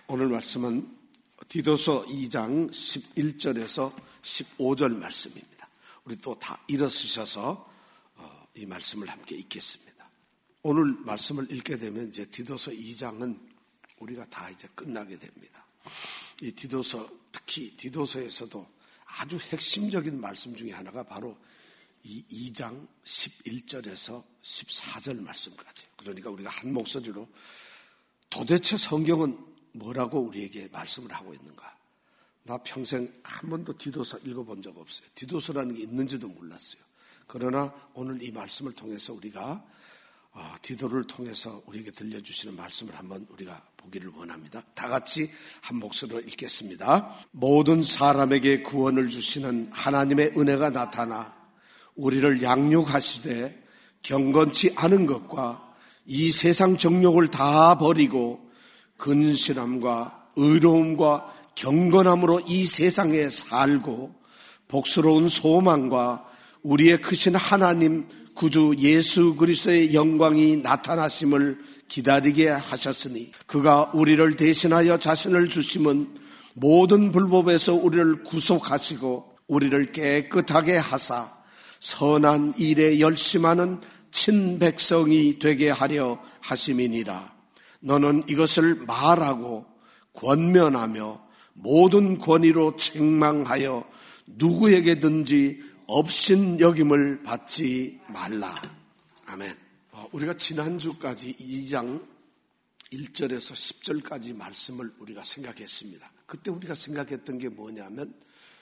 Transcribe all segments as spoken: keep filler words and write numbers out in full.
오늘 말씀은 디도서 이 장 십일 절에서 십오 절 말씀입니다. 우리 또 다 일어서셔서 이 말씀을 함께 읽겠습니다. 오늘 말씀을 읽게 되면 이제 디도서 이 장은 우리가 다 이제 끝나게 됩니다. 이 디도서, 특히 디도서에서도 아주 핵심적인 말씀 중에 하나가 바로 이 이 장 십일 절에서 십사 절 말씀까지. 그러니까 우리가 한 목소리로 도대체 성경은 뭐라고 우리에게 말씀을 하고 있는가? 나 평생 한 번도 디도서 읽어본 적 없어요. 디도서라는 게 있는지도 몰랐어요. 그러나 오늘 이 말씀을 통해서 우리가 어, 디도를 통해서 우리에게 들려주시는 말씀을 한번 우리가 보기를 원합니다. 다 같이 한 목소리로 읽겠습니다. 모든 사람에게 구원을 주시는 하나님의 은혜가 나타나 우리를 양육하시되 경건치 않은 것과 이 세상 정욕을 다 버리고 근실함과 의로움과 경건함으로 이 세상에 살고 복스러운 소망과 우리의 크신 하나님 구주 예수 그리스도의 영광이 나타나심을 기다리게 하셨으니 그가 우리를 대신하여 자신을 주심은 모든 불법에서 우리를 구속하시고 우리를 깨끗하게 하사 선한 일에 열심하는 친백성이 되게 하려 하심이니라. 너는 이것을 말하고 권면하며 모든 권위로 책망하여 누구에게든지 업신여김을 받지 말라. 아멘. 우리가 지난주까지 이 장 일 절에서 십 절까지 말씀을 우리가 생각했습니다. 그때 우리가 생각했던 게 뭐냐면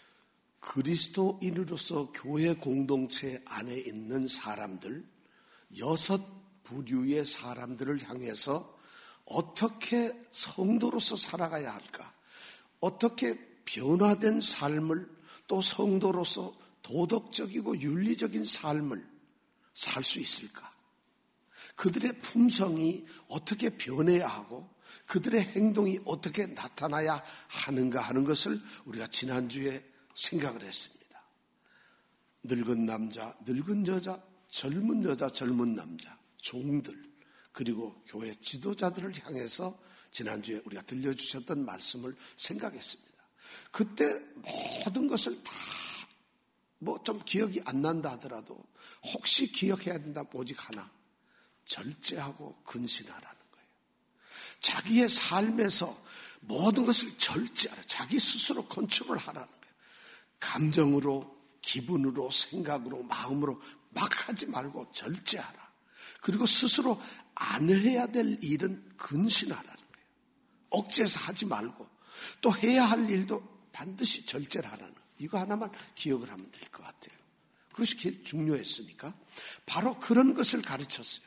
그리스도인으로서 교회 공동체 안에 있는 사람들, 여섯 부류의 사람들을 향해서 어떻게 성도로서 살아가야 할까? 어떻게 변화된 삶을 또 성도로서 도덕적이고 윤리적인 삶을 살 수 있을까? 그들의 품성이 어떻게 변해야 하고 그들의 행동이 어떻게 나타나야 하는가 하는 것을 우리가 지난주에 생각을 했습니다. 늙은 남자, 늙은 여자, 젊은 여자, 젊은 남자, 종들 그리고 교회 지도자들을 향해서 지난주에 우리가 들려주셨던 말씀을 생각했습니다. 그때 모든 것을 다 뭐 좀 기억이 안 난다 하더라도 혹시 기억해야 된다 오직 하나, 절제하고 근신하라는 거예요. 자기의 삶에서 모든 것을 절제하라. 자기 스스로 컨트롤 하라는 거예요. 감정으로, 기분으로, 생각으로, 마음으로 막 하지 말고 절제하라. 그리고 스스로 안 해야 될 일은 근신하라는 거예요. 억지해서 하지 말고 또 해야 할 일도 반드시 절제를 하라는 거예요. 이거 하나만 기억을 하면 될 것 같아요. 그것이 제일 중요했으니까 바로 그런 것을 가르쳤어요.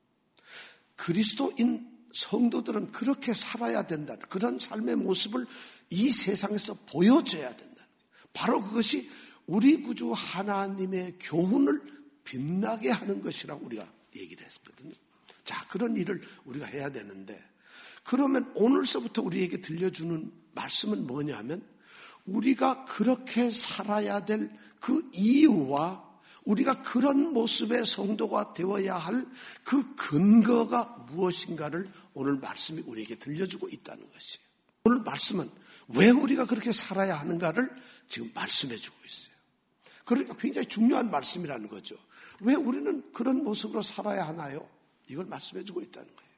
그리스도인 성도들은 그렇게 살아야 된다는 그런 삶의 모습을 이 세상에서 보여줘야 된다는 거예요. 바로 그것이 우리 구주 하나님의 교훈을 빛나게 하는 것이라고 우리가 얘기를 했거든요. 자, 그런 일을 우리가 해야 되는데 그러면 오늘서부터 우리에게 들려주는 말씀은 뭐냐면 우리가 그렇게 살아야 될 그 이유와 우리가 그런 모습의 성도가 되어야 할 그 근거가 무엇인가를 오늘 말씀이 우리에게 들려주고 있다는 것이에요. 오늘 말씀은 왜 우리가 그렇게 살아야 하는가를 지금 말씀해주고 있어요. 그러니까 굉장히 중요한 말씀이라는 거죠. 왜 우리는 그런 모습으로 살아야 하나요? 이걸 말씀해주고 있다는 거예요.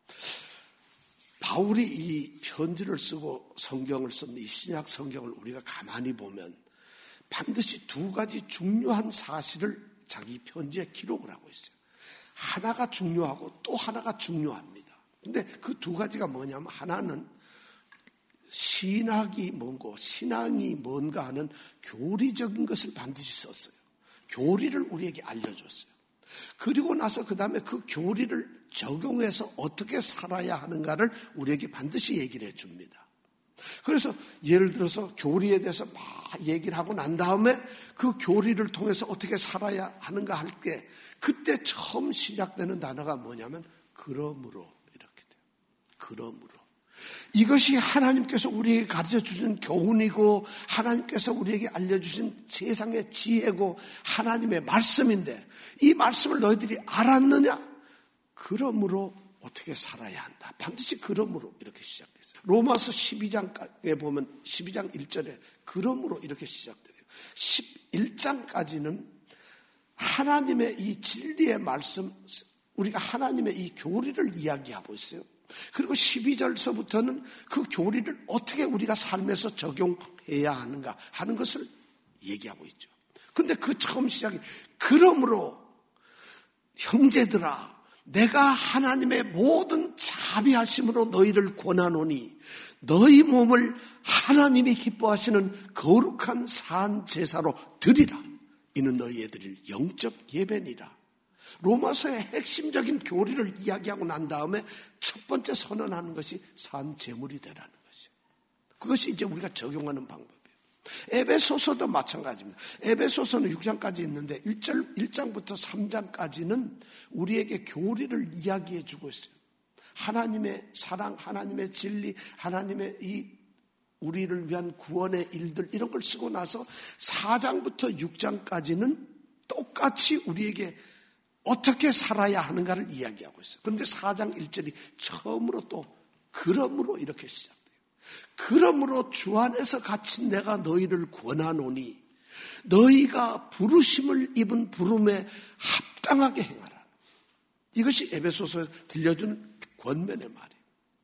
바울이 이 편지를 쓰고 성경을 쓴 이 신약 성경을 우리가 가만히 보면 반드시 두 가지 중요한 사실을 자기 편지에 기록을 하고 있어요. 하나가 중요하고 또 하나가 중요합니다. 근데 그 두 가지가 뭐냐면 하나는 신학이 뭔고 신앙이 뭔가 하는 교리적인 것을 반드시 썼어요. 교리를 우리에게 알려줬어요. 그리고 나서 그 다음에 그 교리를 적용해서 어떻게 살아야 하는가를 우리에게 반드시 얘기를 해줍니다. 그래서 예를 들어서 교리에 대해서 막 얘기를 하고 난 다음에 그 교리를 통해서 어떻게 살아야 하는가 할 때 그때 처음 시작되는 단어가 뭐냐면 그러므로 이렇게 돼요. 그러므로. 이것이 하나님께서 우리에게 가르쳐 주신 교훈이고 하나님께서 우리에게 알려주신 세상의 지혜고 하나님의 말씀인데 이 말씀을 너희들이 알았느냐? 그러므로 어떻게 살아야 한다. 반드시 그러므로 이렇게 시작됐어요. 로마서 십이 장에 보면 십이 장 일 절에 그러므로 이렇게 시작돼요. 십일 장까지는 하나님의 이 진리의 말씀, 우리가 하나님의 이 교리를 이야기하고 있어요. 그리고 십이 절서부터는 그 교리를 어떻게 우리가 삶에서 적용해야 하는가 하는 것을 얘기하고 있죠. 근데 그 처음 시작이 그러므로 형제들아 내가 하나님의 모든 자비하심으로 너희를 권하노니 너희 몸을 하나님이 기뻐하시는 거룩한 산 제사로 드리라. 이는 너희에 드릴 영적 예배니라. 로마서의 핵심적인 교리를 이야기하고 난 다음에 첫 번째 선언하는 것이 산 제물이 되라는 것이에요. 그것이 이제 우리가 적용하는 방법이에요. 에베소서도 마찬가지입니다. 에베소서는 육 장까지 있는데 일 절, 일 장부터 삼 장까지는 우리에게 교리를 이야기해 주고 있어요. 하나님의 사랑, 하나님의 진리, 하나님의 이 우리를 위한 구원의 일들 이런 걸 쓰고 나서 사 장부터 육 장까지는 똑같이 우리에게 어떻게 살아야 하는가를 이야기하고 있어요. 그런데 사 장 일 절이 처음으로 또 그러므로 이렇게 시작돼요. 그러므로 주 안에서 갇힌 내가 너희를 권하노니 너희가 부르심을 입은 부름에 합당하게 행하라. 이것이 에베소서에서 들려주는 권면의 말이에요.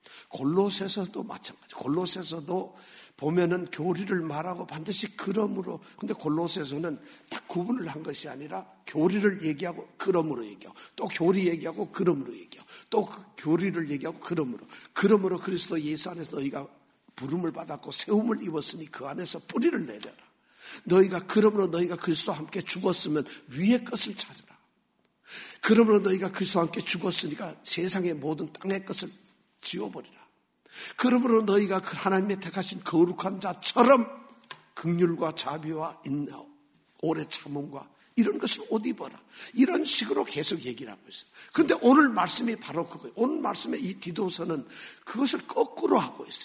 골로새서도 마찬가지. 골로새서도 보면은 교리를 말하고 반드시 그러므로. 근데 골로새서는 딱 구분을 한 것이 아니라 교리를 얘기하고 그러므로 얘기하고 또 교리 얘기하고 그러므로 얘기하고 또 그 교리를 얘기하고 그러므로. 그러므로 그리스도 예수 안에서 너희가 부름을 받았고 세움을 입었으니 그 안에서 뿌리를 내려라. 너희가 그러므로 너희가 그리스도와 함께 죽었으면 위의 것을 찾으라. 그러므로 너희가 그리스도와 함께 죽었으니까 세상의 모든 땅의 것을 지워버리라. 그러므로 너희가 하나님의 택하신 거룩한 자처럼 긍휼과 자비와 인내, 오래 참음과 이런 것을 옷 입어라. 이런 식으로 계속 얘기를 하고 있어요. 그런데 오늘 말씀이 바로 그거예요. 오늘 말씀의 이 디도서는 그것을 거꾸로 하고 있어요.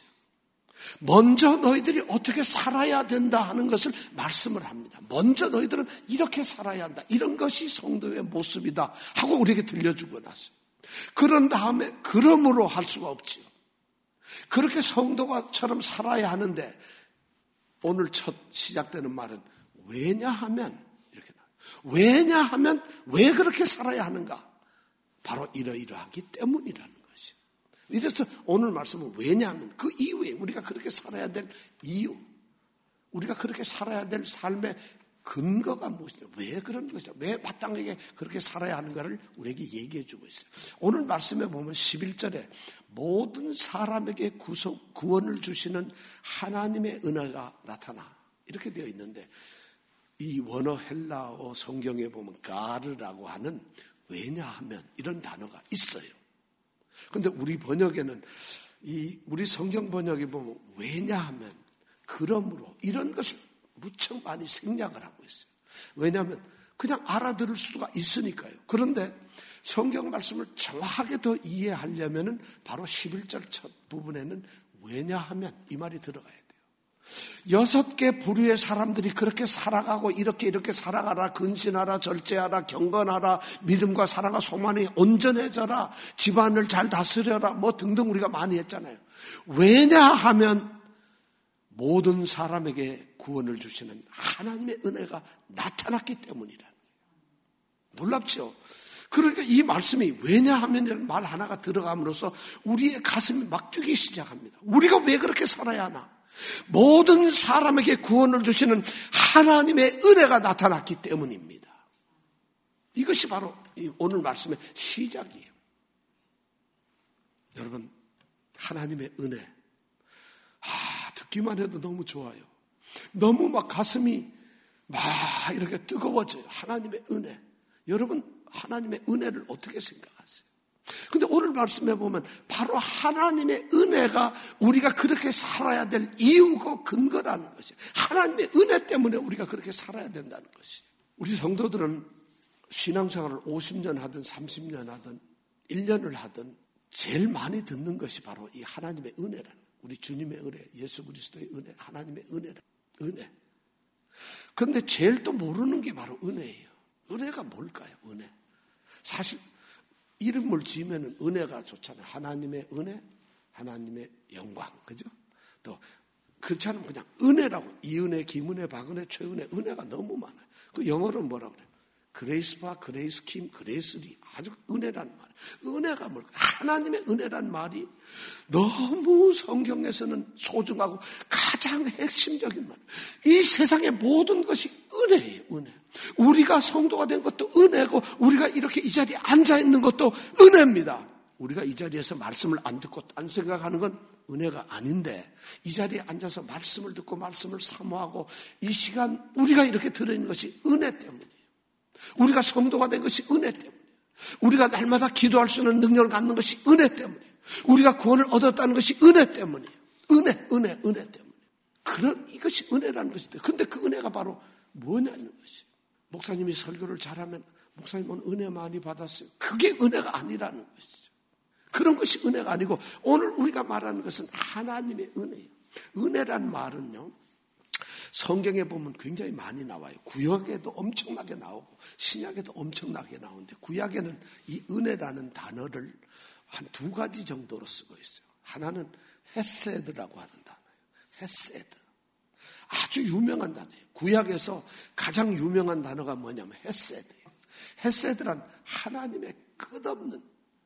먼저 너희들이 어떻게 살아야 된다 하는 것을 말씀을 합니다. 먼저 너희들은 이렇게 살아야 한다. 이런 것이 성도의 모습이다 하고 우리에게 들려주고 났어요. 그런 다음에 그러므로 할 수가 없지요. 그렇게 성도가처럼 살아야 하는데 오늘 첫 시작되는 말은 왜냐하면 이렇게 나와요. 왜냐하면 왜 그렇게 살아야 하는가? 바로 이러이러하기 때문이라는 것이에요. 이래서 오늘 말씀은 왜냐하면 그 이유에 우리가 그렇게 살아야 될 이유, 우리가 그렇게 살아야 될 삶의 근거가 무엇이냐? 왜 그런 것이냐? 왜 마땅하게 그렇게 살아야 하는가를 우리에게 얘기해 주고 있어요. 오늘 말씀에 보면 십일 절에 모든 사람에게 구속, 구원을 주시는 하나님의 은혜가 나타나 이렇게 되어 있는데 이 원어 헬라어 성경에 보면 가르라고 하는 왜냐하면 이런 단어가 있어요. 그런데 우리 번역에는 이 우리 성경 번역에 보면 왜냐하면 그러므로 이런 것을 무척 많이 생략을 하고 있어요. 왜냐하면 그냥 알아들을 수가 있으니까요. 그런데 성경 말씀을 정확하게 더 이해하려면은 바로 십일 절 첫 부분에는 왜냐하면 이 말이 들어가야 돼요. 여섯 개 부류의 사람들이 그렇게 살아가고 이렇게 이렇게 살아가라. 근신하라, 절제하라, 경건하라, 믿음과 사랑과 소망이 온전해져라, 집안을 잘 다스려라 뭐 등등 우리가 많이 했잖아요. 왜냐하면 모든 사람에게 구원을 주시는 하나님의 은혜가 나타났기 때문이라는 거예요. 놀랍죠? 그러니까 이 말씀이 왜냐하면 말 하나가 들어감으로써 우리의 가슴이 막 뛰기 시작합니다. 우리가 왜 그렇게 살아야 하나? 모든 사람에게 구원을 주시는 하나님의 은혜가 나타났기 때문입니다. 이것이 바로 오늘 말씀의 시작이에요. 여러분, 하나님의 은혜. 아, 듣기만 해도 너무 좋아요. 너무 막 가슴이 막 이렇게 뜨거워져요. 하나님의 은혜. 여러분, 하나님의 은혜를 어떻게 생각하세요? 근데 오늘 말씀해 보면 바로 하나님의 은혜가 우리가 그렇게 살아야 될 이유고 근거라는 것이에요. 하나님의 은혜 때문에 우리가 그렇게 살아야 된다는 것이에요. 우리 성도들은 신앙생활을 오십 년 하든 삼십 년 하든 일 년을 하든 제일 많이 듣는 것이 바로 이 하나님의 은혜라는 거예요. 우리 주님의 은혜, 예수 그리스도의 은혜, 하나님의 은혜라, 은혜. 그런데 제일 또 모르는 게 바로 은혜예요. 은혜가 뭘까요? 은혜. 사실 이름을 지으면 은혜가 좋잖아요. 하나님의 은혜, 하나님의 영광, 그죠? 또 그렇지 않으면 그냥 은혜라고. 이은혜, 김은혜, 박은혜, 최은혜, 은혜가 너무 많아요. 그 영어로 뭐라 그래요? 그레이스파, 그레이스 킴, 그레이스리. 아주 은혜란 말. 은혜가 뭘까? 하나님의 은혜란 말이 너무 성경에서는 소중하고 가장 핵심적인 말. 이 세상의 모든 것이 은혜예요, 은혜. 우리가 성도가 된 것도 은혜고, 우리가 이렇게 이 자리에 앉아 있는 것도 은혜입니다. 우리가 이 자리에서 말씀을 안 듣고 딴 생각하는 건 은혜가 아닌데, 이 자리에 앉아서 말씀을 듣고 말씀을 사모하고 이 시간 우리가 이렇게 들어있는 것이 은혜 때문이에요. 우리가 성도가 된 것이 은혜 때문이에요. 우리가 날마다 기도할 수 있는 능력을 갖는 것이 은혜 때문이에요. 우리가 구원을 얻었다는 것이 은혜 때문이에요. 은혜, 은혜, 은혜 때문에. 그런 이것이 은혜라는 것인데, 근데 그 은혜가 바로 뭐냐는 것이. 목사님이 설교를 잘하면 목사님은 은혜 많이 받았어요. 그게 은혜가 아니라는 것이죠. 그런 것이 은혜가 아니고, 오늘 우리가 말하는 것은 하나님의 은혜예요. 은혜란 말은요, 성경에 보면 굉장히 많이 나와요. 구약에도 엄청나게 나오고 신약에도 엄청나게 나오는데, 구약에는 이 은혜라는 단어를 한 두 가지 정도로 쓰고 있어요. 하나는 헤세드라고 하는 단어예요. 헤세드. 아주 유명한 단어예요. 구약에서 가장 유명한 단어가 뭐냐면 헤세드예요. 헤세드란 하나님의 끝없는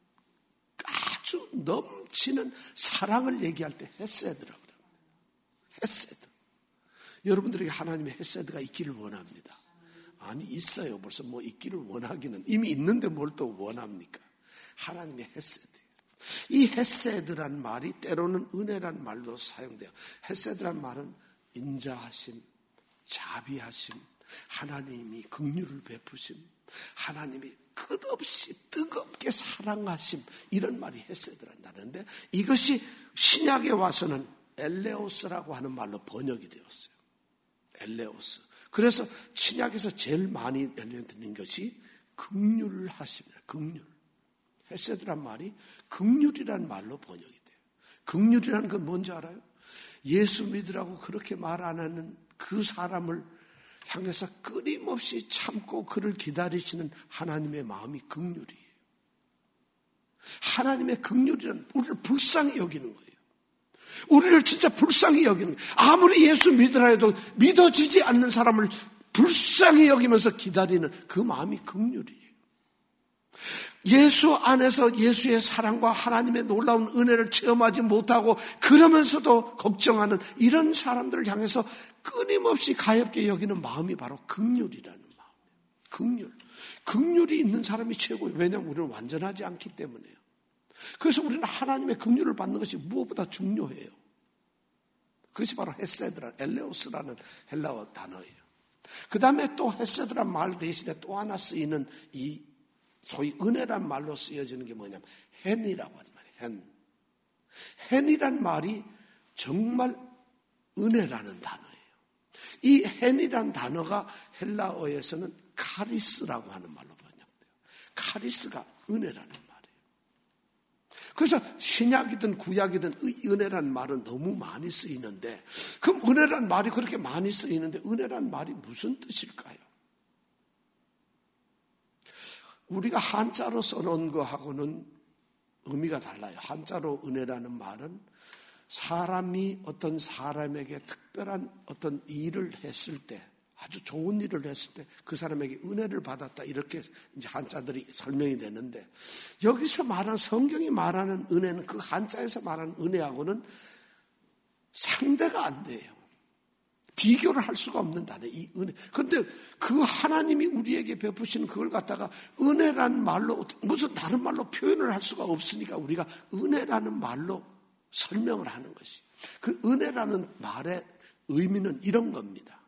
아주 넘치는 사랑을 얘기할 때 헤세드라고 합니다. 헤세드. 여러분들에게 하나님의 헤세드가 있기를 원합니다. 아니, 있어요. 벌써 뭐 있기를 원하기는. 이미 있는데 뭘 또 원합니까? 하나님의 헤세드. 이 헤세드란 말이 때로는 은혜란 말로 사용돼요. 헤세드란 말은 인자하심, 자비하심, 하나님이 긍휼을 베푸심, 하나님이 끝없이 뜨겁게 사랑하심, 이런 말이 헤세드란다는데, 이것이 신약에 와서는 엘레오스라고 하는 말로 번역이 되었어요. 엘레오스. 그래서 신약에서 제일 많이 열려드는 것이 긍휼하심이라. 긍휼. 헤세드란 말이 긍휼이란 말로 번역이 돼요. 긍휼이라는 건 뭔지 알아요? 예수 믿으라고 그렇게 말 안 하는 그 사람을 향해서 끊임없이 참고 그를 기다리시는 하나님의 마음이 긍휼이에요. 하나님의 긍휼이란 우리를 불쌍히 여기는 거예요. 우리를 진짜 불쌍히 여기는 거예요. 아무리 예수 믿으라 해도 믿어지지 않는 사람을 불쌍히 여기면서 기다리는 그 마음이 긍휼이에요. 예수 안에서 예수의 사랑과 하나님의 놀라운 은혜를 체험하지 못하고 그러면서도 걱정하는 이런 사람들을 향해서 끊임없이 가엾게 여기는 마음이 바로 긍휼이라는 마음이에요. 긍휼. 긍휼이 있는 사람이 최고예요. 왜냐하면 우리는 완전하지 않기 때문에요. 그래서 우리는 하나님의 긍휼을 받는 것이 무엇보다 중요해요. 그것이 바로 헤세드라는, 엘레오스라는 헬라어 단어예요. 그 다음에 또 헤세드란 말 대신에 또 하나 쓰이는 이 소위 은혜란 말로 쓰여지는 게 뭐냐면 헨이라고 하는 말이에요. 헨. 헨이란 말이 정말 은혜라는 단어예요. 이 헨이란 단어가 헬라어에서는 카리스라고 하는 말로 번역돼요. 카리스가 은혜라는 말이에요. 그래서 신약이든 구약이든 은혜란 말은 너무 많이 쓰이는데, 그럼 은혜란 말이 그렇게 많이 쓰이는데 은혜란 말이 무슨 뜻일까요? 우리가 한자로 써놓은 거하고는 의미가 달라요. 한자로 은혜라는 말은 사람이 어떤 사람에게 특별한 어떤 일을 했을 때, 아주 좋은 일을 했을 때 그 사람에게 은혜를 받았다, 이렇게 이제 한자들이 설명이 되는데, 여기서 말하는, 성경이 말하는 은혜는 그 한자에서 말하는 은혜하고는 상대가 안 돼요. 비교를 할 수가 없는 단어, 이 은혜. 그런데 그 하나님이 우리에게 베푸시는 그걸 갖다가 은혜라는 말로, 무슨 다른 말로 표현을 할 수가 없으니까 우리가 은혜라는 말로 설명을 하는 것이. 그 은혜라는 말의 의미는 이런 겁니다.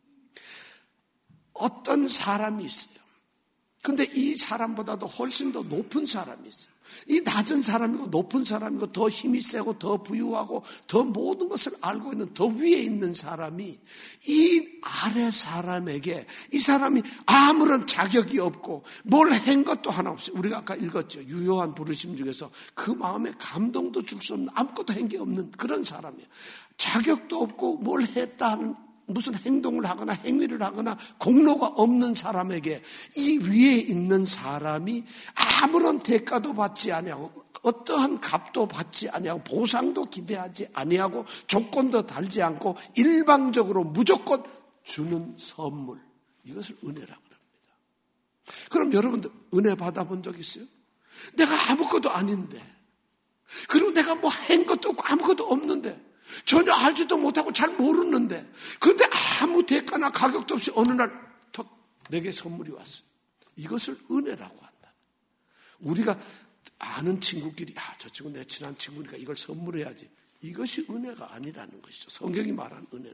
어떤 사람이 있어요. 근데 이 사람보다도 훨씬 더 높은 사람이 있어요. 이 낮은 사람이고 높은 사람이고 더 힘이 세고 더 부유하고 더 모든 것을 알고 있는 더 위에 있는 사람이 이 아래 사람에게, 이 사람이 아무런 자격이 없고 뭘 한 것도 하나 없어요. 우리가 아까 읽었죠. 유효한 부르심 중에서 그 마음에 감동도 줄 수 없는, 아무것도 한 게 없는 그런 사람이에요. 자격도 없고 뭘 했다는 무슨 행동을 하거나 행위를 하거나 공로가 없는 사람에게 이 위에 있는 사람이 아무런 대가도 받지 아니하고 어떠한 값도 받지 아니하고 보상도 기대하지 아니하고 조건도 달지 않고 일방적으로 무조건 주는 선물, 이것을 은혜라고 합니다. 그럼 여러분들 은혜 받아본 적 있어요? 내가 아무것도 아닌데, 그리고 내가 뭐 한 것도 없고 아무것도 없는데, 전혀 알지도 못하고 잘 모르는데, 그런데 아무 대가나 가격도 없이 어느 날 턱 내게 선물이 왔어요. 이것을 은혜라고 한다. 우리가 아는 친구끼리, 아, 저 친구 내 친한 친구니까 이걸 선물해야지, 이것이 은혜가 아니라는 것이죠. 성경이 말하는 은혜는.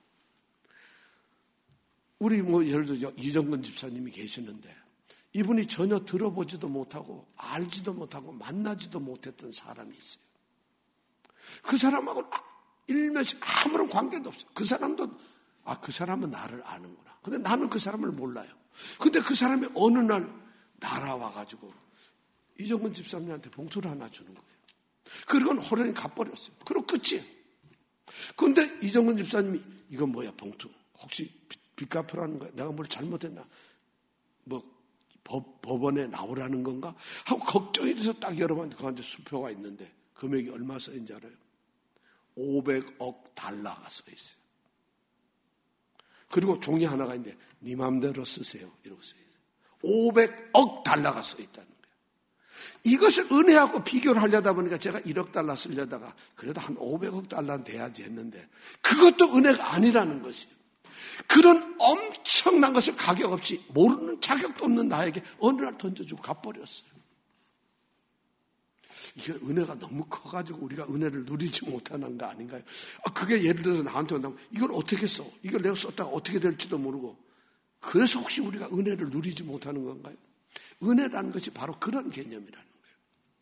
우리 뭐 예를 들어 이정근 집사님이 계시는데, 이분이 전혀 들어보지도 못하고 알지도 못하고 만나지도 못했던 사람이 있어요. 그 사람하고는 일면식 아무런 관계도 없어요. 그 사람도, 아, 그 사람은 나를 아는구나. 근데 나는 그 사람을 몰라요. 근데 그 사람이 어느 날 날아와가지고 이정근 집사님한테 봉투를 하나 주는 거예요. 그리고는 호련히 가버렸어요. 그리고 끝이에요. 근데 이정근 집사님이, 이건 뭐야, 봉투. 혹시 빚 갚으라는 거야? 내가 뭘 잘못했나? 뭐 법, 법원에 나오라는 건가? 하고 걱정이 돼서 딱 열어봤는데 그 안에 수표가 있는데 금액이 얼마 써있는지 알아요? 오백억 달러가 써있어요. 그리고 종이 하나가 있는데 네 맘대로 쓰세요, 이러고 써있어요. 오백억 달러가 써있다는 거예요. 이것을 은혜하고 비교를 하려다 보니까 제가 일억 달러 쓰려다가 그래도 한 오백억 달러는 돼야지 했는데, 그것도 은혜가 아니라는 것이에요. 그런 엄청난 것을 가격 없이, 모르는 자격도 없는 나에게 어느 날 던져주고 가버렸어요. 이게 은혜가 너무 커가지고 우리가 은혜를 누리지 못하는 거 아닌가요? 아, 그게 예를 들어서 나한테 온다면 이걸 어떻게 써? 이걸 내가 썼다가 어떻게 될지도 모르고, 그래서 혹시 우리가 은혜를 누리지 못하는 건가요? 은혜라는 것이 바로 그런 개념이라는 거예요.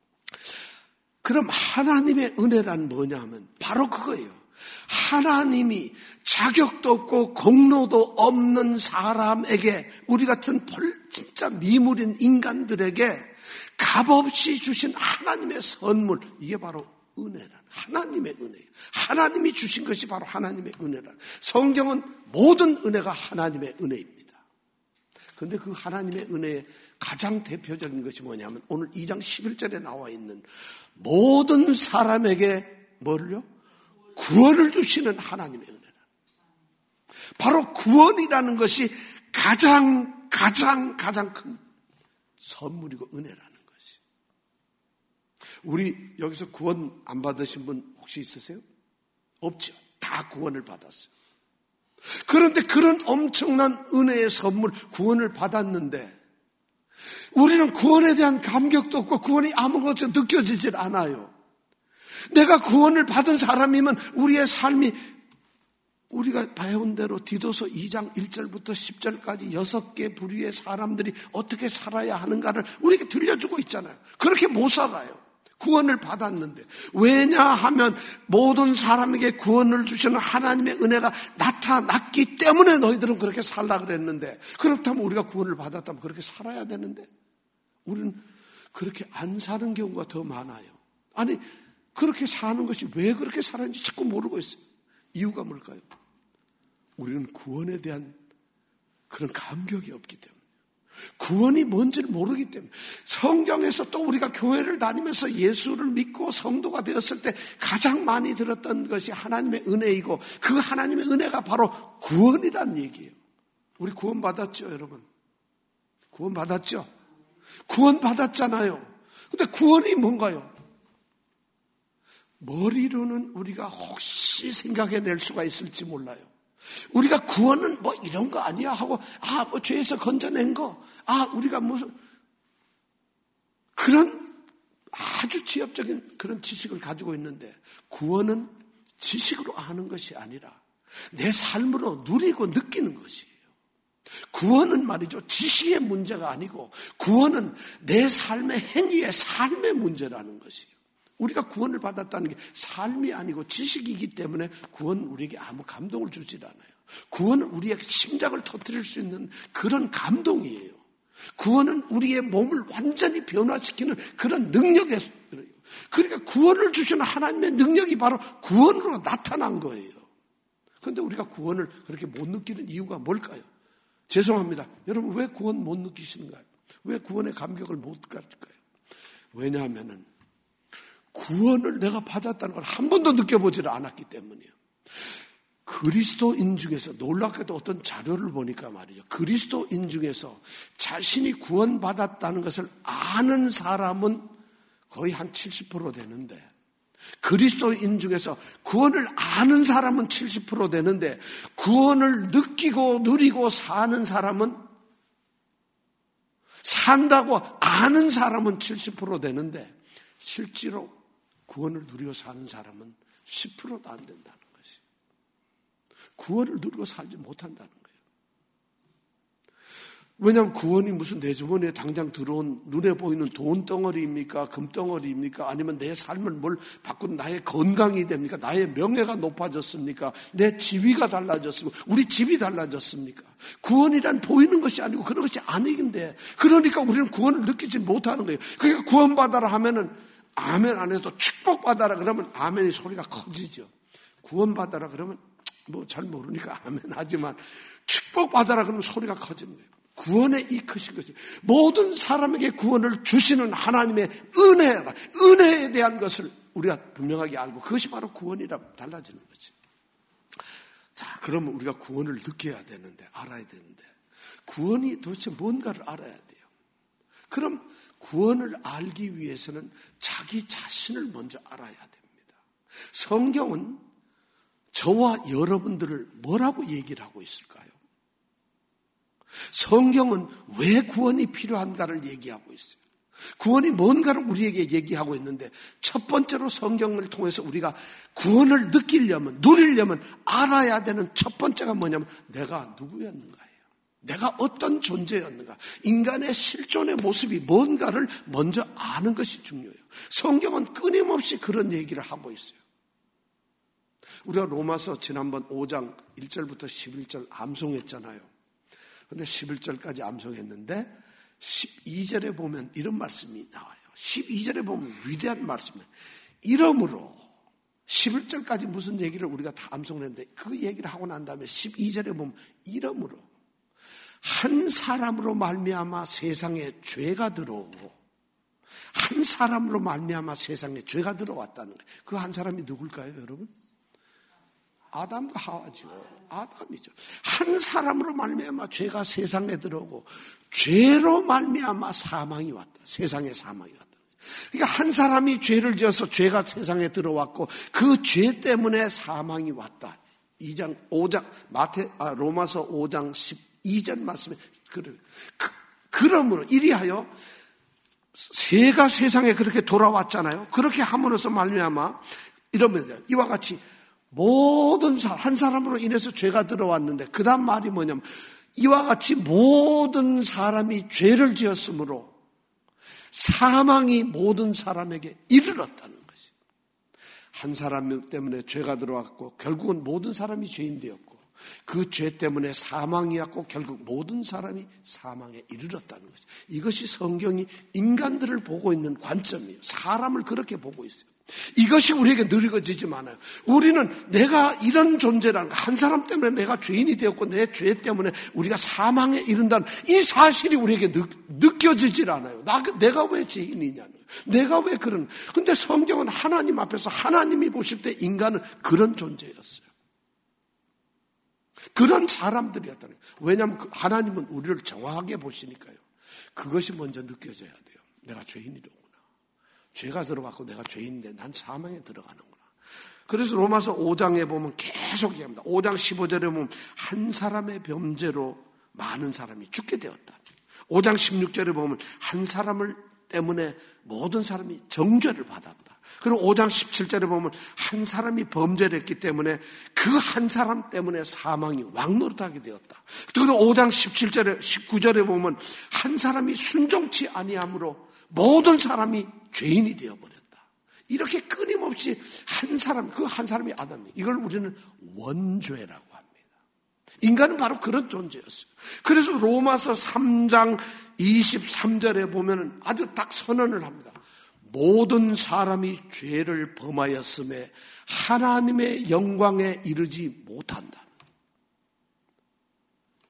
그럼 하나님의 은혜란 뭐냐 하면 바로 그거예요. 하나님이 자격도 없고 공로도 없는 사람에게, 우리 같은 진짜 미물인 인간들에게 값없이 주신 하나님의 선물, 이게 바로 은혜란, 하나님의 은혜예요. 하나님이 주신 것이 바로 하나님의 은혜란. 성경은 모든 은혜가 하나님의 은혜입니다. 그런데 그 하나님의 은혜의 가장 대표적인 것이 뭐냐면 오늘 이 장 십일 절에 나와 있는 모든 사람에게 뭐를요? 구원을 주시는 하나님의 은혜란. 바로 구원이라는 것이 가장 가장 가장 큰 선물이고 은혜라는 것이. 우리 여기서 구원 안 받으신 분 혹시 있으세요? 없죠. 다 구원을 받았어요. 그런데 그런 엄청난 은혜의 선물, 구원을 받았는데 우리는 구원에 대한 감격도 없고 구원이 아무것도 느껴지질 않아요. 내가 구원을 받은 사람이면 우리의 삶이, 우리가 배운 대로 디도서 이 장 일 절부터 십 절까지 여섯 개 부류의 사람들이 어떻게 살아야 하는가를 우리에게 들려주고 있잖아요. 그렇게 못 살아요. 구원을 받았는데. 왜냐하면 모든 사람에게 구원을 주시는 하나님의 은혜가 나타났기 때문에 너희들은 그렇게 살라 그랬는데, 그렇다면 우리가 구원을 받았다면 그렇게 살아야 되는데 우리는 그렇게 안 사는 경우가 더 많아요. 아니, 그렇게 사는 것이 왜 그렇게 살았는지 자꾸 모르고 있어요. 이유가 뭘까요? 우리는 구원에 대한 그런 감격이 없기 때문에, 구원이 뭔지를 모르기 때문에. 성경에서 또 우리가 교회를 다니면서 예수를 믿고 성도가 되었을 때 가장 많이 들었던 것이 하나님의 은혜이고, 그 하나님의 은혜가 바로 구원이라는 얘기예요. 우리 구원 받았죠, 여러분? 구원 받았죠? 구원 받았잖아요. 근데 구원이 뭔가요? 머리로는 우리가 혹시 생각해낼 수가 있을지 몰라요. 우리가 구원은 뭐 이런 거 아니야 하고, 아, 뭐 죄에서 건져낸 거, 아, 우리가 무슨 그런 아주 지엽적인 그런 지식을 가지고 있는데, 구원은 지식으로 아는 것이 아니라 내 삶으로 누리고 느끼는 것이에요. 구원은 말이죠, 지식의 문제가 아니고 구원은 내 삶의 행위의 삶의 문제라는 것이에요. 우리가 구원을 받았다는 게 삶이 아니고 지식이기 때문에 구원은 우리에게 아무 감동을 주질 않아요. 구원은 우리의 심장을 터뜨릴 수 있는 그런 감동이에요. 구원은 우리의 몸을 완전히 변화시키는 그런 능력에, 그러니까 구원을 주시는 하나님의 능력이 바로 구원으로 나타난 거예요. 그런데 우리가 구원을 그렇게 못 느끼는 이유가 뭘까요? 죄송합니다. 여러분, 왜 구원 못 느끼시는가요? 왜 구원의 감격을 못 가질까요? 왜냐하면 구원을 내가 받았다는 걸 한 번도 느껴보지를 않았기 때문이에요. 그리스도인 중에서 놀랍게도 어떤 자료를 보니까 말이죠. 그리스도인 중에서 자신이 구원받았다는 것을 아는 사람은 거의 한 칠십 퍼센트 되는데, 그리스도인 중에서 구원을 아는 사람은 칠십 퍼센트 되는데, 구원을 느끼고 누리고 사는 사람은, 산다고 아는 사람은 칠십 퍼센트 되는데, 실제로 구원을 누리고 사는 사람은 십 퍼센트도 안 된다는 것이. 구원을 누리고 살지 못한다는 거예요. 왜냐하면 구원이 무슨 내 주머니에 당장 들어온 눈에 보이는 돈덩어리입니까? 금덩어리입니까? 아니면 내 삶을 뭘 바꾼 나의 건강이 됩니까? 나의 명예가 높아졌습니까? 내 지위가 달라졌습니까? 우리 집이 달라졌습니까? 구원이란 보이는 것이 아니고 그런 것이 아니긴데, 그러니까 우리는 구원을 느끼지 못하는 거예요. 그러니까 구원받아라 하면은 아멘 안 해도 축복받아라 그러면 아멘이 소리가 커지죠. 구원받아라 그러면 뭐 잘 모르니까 아멘 하지만, 축복받아라 그러면 소리가 커지는 거예요. 구원의 이 크신 것이, 모든 사람에게 구원을 주시는 하나님의 은혜, 은혜에 대한 것을 우리가 분명하게 알고, 그것이 바로 구원이라 달라지는 거지. 자, 그러면 우리가 구원을 느껴야 되는데, 알아야 되는데, 구원이 도대체 뭔가를 알아야 돼요. 그럼 구원을 알기 위해서는 자기 자신을 먼저 알아야 됩니다. 성경은 저와 여러분들을 뭐라고 얘기를 하고 있을까요? 성경은 왜 구원이 필요한가를 얘기하고 있어요. 구원이 뭔가를 우리에게 얘기하고 있는데, 첫 번째로 성경을 통해서 우리가 구원을 느끼려면, 누리려면 알아야 되는 첫 번째가 뭐냐면, 내가 누구였는가예요. 내가 어떤 존재였는가. 인간의 실존의 모습이 뭔가를 먼저 아는 것이 중요해요. 성경은 끊임없이 그런 얘기를 하고 있어요. 우리가 로마서 지난번 오 장 일 절부터 십일 절 암송했잖아요. 그런데 십일 절까지 암송했는데 십이 절에 보면 이런 말씀이 나와요. 십이 절에 보면 위대한 말씀이에요. 이러므로, 십일 절까지 무슨 얘기를 우리가 다 암송을 했는데, 그 얘기를 하고 난 다음에 십이 절에 보면 이러므로 한 사람으로 말미암아 세상에 죄가 들어오고, 한 사람으로 말미암아 세상에 죄가 들어왔다는 거예요. 그 한 사람이 누굴까요, 여러분? 아담과 하와죠. 아담이죠. 한 사람으로 말미암아 죄가 세상에 들어오고, 죄로 말미암아 사망이 왔다. 세상에 사망이 왔다. 그러니까 한 사람이 죄를 지어서 죄가 세상에 들어왔고, 그 죄 때문에 사망이 왔다. 이 장, 오 장, 마태, 아, 로마서 오 장 십이 절 말씀에, 그래. 그, 그러므로, 이리하여, 죄가 세상에 그렇게 돌아왔잖아요. 그렇게 함으로써 말미암아, 이러면, 이와 같이, 모든 사람, 한 사람으로 인해서 죄가 들어왔는데, 그 다음 말이 뭐냐면, 이와 같이 모든 사람이 죄를 지었으므로 사망이 모든 사람에게 이르렀다는 것이. 한 사람 때문에 죄가 들어왔고, 결국은 모든 사람이 죄인 되었고, 그 죄 때문에 사망이 왔고, 결국 모든 사람이 사망에 이르렀다는 것이. 이것이 성경이 인간들을 보고 있는 관점이에요. 사람을 그렇게 보고 있어요. 이것이 우리에게 느려지지 않아요. 우리는 내가 이런 존재라는 거, 한 사람 때문에 내가 죄인이 되었고 내 죄 때문에 우리가 사망에 이른다는 이 사실이 우리에게 느, 느껴지질 않아요. 나, 내가 왜 죄인이냐는 거예요. 내가 왜 그런. 근데 성경은 하나님 앞에서 하나님이 보실 때 인간은 그런 존재였어요. 그런 사람들이었다는 거예요. 왜냐하면 하나님은 우리를 정확하게 보시니까요. 그것이 먼저 느껴져야 돼요. 내가 죄인이라고. 죄가 들어갔고 내가 죄인인데 난 사망에 들어가는구나. 그래서 로마서 오 장에 보면 계속 얘기합니다. 오 장 십오 절에 보면 한 사람의 범죄로 많은 사람이 죽게 되었다. 오 장 십육 절에 보면 한 사람을 때문에 모든 사람이 정죄를 받았다. 그리고 오 장 십칠 절에 보면 한 사람이 범죄를 했기 때문에 그 한 사람 때문에 사망이 왕노릇하게 되었다. 그리고 오 장 십칠 절에 십구 절에 보면 한 사람이 순종치 아니함으로 모든 사람이 죄인이 되어버렸다. 이렇게 끊임없이 한 사람, 그 한 사람이 아담이에요. 이걸 우리는 원죄라고 합니다. 인간은 바로 그런 존재였어요. 그래서 로마서 삼 장 이십삼 절에 보면 아주 딱 선언을 합니다. 모든 사람이 죄를 범하였음에 하나님의 영광에 이르지 못한다.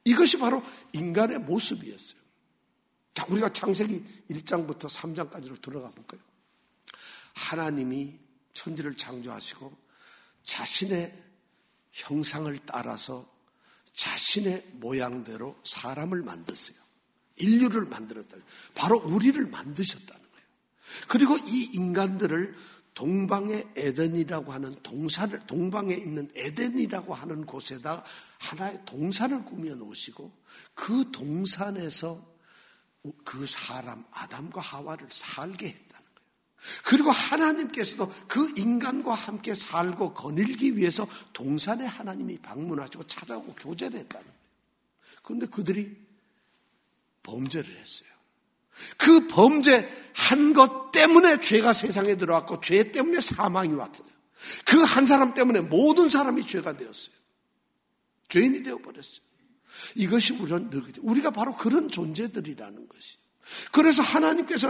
이것이 바로 인간의 모습이었어요. 자, 우리가 창세기 일 장부터 삼 장까지로 들어가 볼까요? 하나님이 천지를 창조하시고 자신의 형상을 따라서 자신의 모양대로 사람을 만드세요. 인류를 만들었다. 바로 우리를 만드셨다는 거예요. 그리고 이 인간들을 동방의 에덴이라고 하는 동산을, 동방에 있는 에덴이라고 하는 곳에다 하나의 동산을 꾸며 놓으시고 그 동산에서 그 사람 아담과 하와를 살게 했다는 거예요. 그리고 하나님께서도 그 인간과 함께 살고 거닐기 위해서 동산에 하나님이 방문하시고 찾아오고 교제를 했다는 거예요. 그런데 그들이 범죄를 했어요. 그 범죄한 것 때문에 죄가 세상에 들어왔고 죄 때문에 사망이 왔어요. 그 한 사람 때문에 모든 사람이 죄가 되었어요. 죄인이 되어버렸어요. 이것이 우리는 늘 우리가 바로 그런 존재들이라는 것이에요. 그래서 하나님께서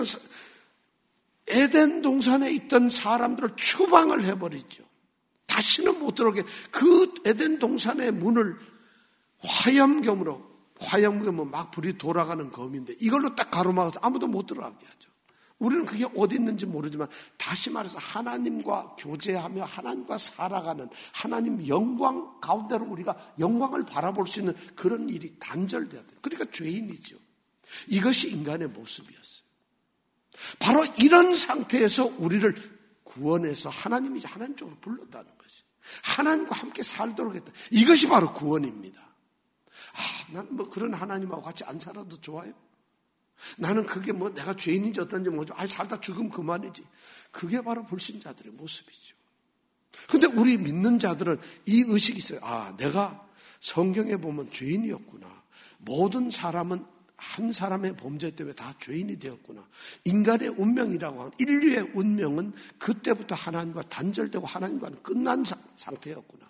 에덴 동산에 있던 사람들을 추방을 해버리죠. 다시는 못 들어오게 그 에덴 동산의 문을 화염검으로, 화염검은 막 불이 돌아가는 검인데 이걸로 딱 가로막아서 아무도 못 들어가게 하죠. 우리는 그게 어디 있는지 모르지만 다시 말해서 하나님과 교제하며 하나님과 살아가는 하나님 영광 가운데로 우리가 영광을 바라볼 수 있는 그런 일이 단절돼야 돼요. 그러니까 죄인이죠. 이것이 인간의 모습이었어요. 바로 이런 상태에서 우리를 구원해서 하나님이 하나님 쪽으로 불렀다는 것이 하나님과 함께 살도록 했다. 이것이 바로 구원입니다. 아, 난 뭐 그런 하나님하고 같이 안 살아도 좋아요. 나는 그게 뭐 내가 죄인인지 어떤지 모르죠. 아, 살다 죽으면 그만이지. 그게 바로 불신자들의 모습이죠. 근데 우리 믿는 자들은 이 의식이 있어요. 아, 내가 성경에 보면 죄인이었구나. 모든 사람은 한 사람의 범죄 때문에 다 죄인이 되었구나. 인간의 운명이라고 하는 인류의 운명은 그때부터 하나님과 단절되고 하나님과는 끝난 상태였구나.